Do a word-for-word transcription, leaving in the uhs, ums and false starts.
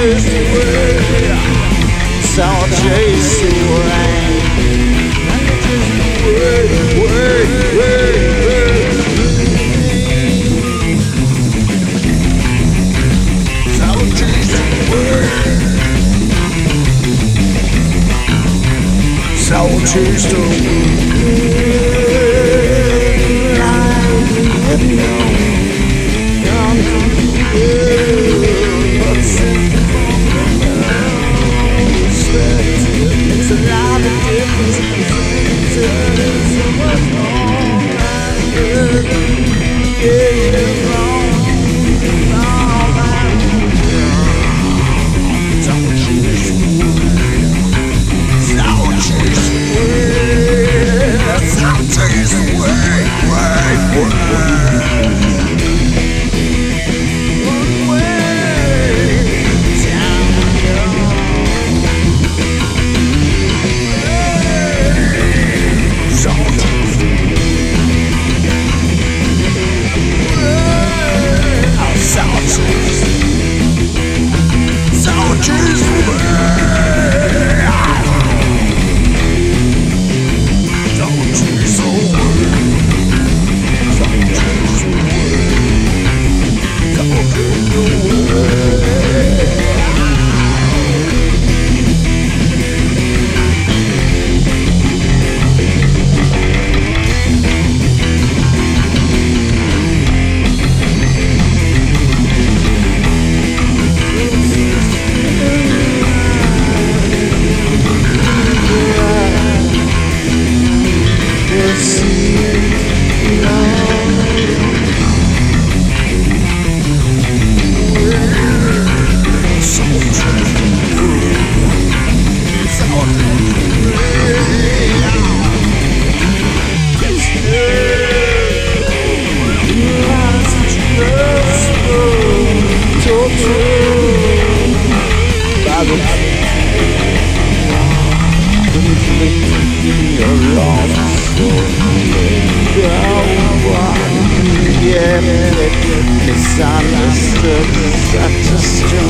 chase the way. Sour chase the way. Way, way, way, way. Sour chase the way. Sour chase the way. It's a lot of difference. It's so much more. Yeah, wrong, wrong, sour chase sour chase sour chase way, way, way. Yeah, misunderstood, such a strange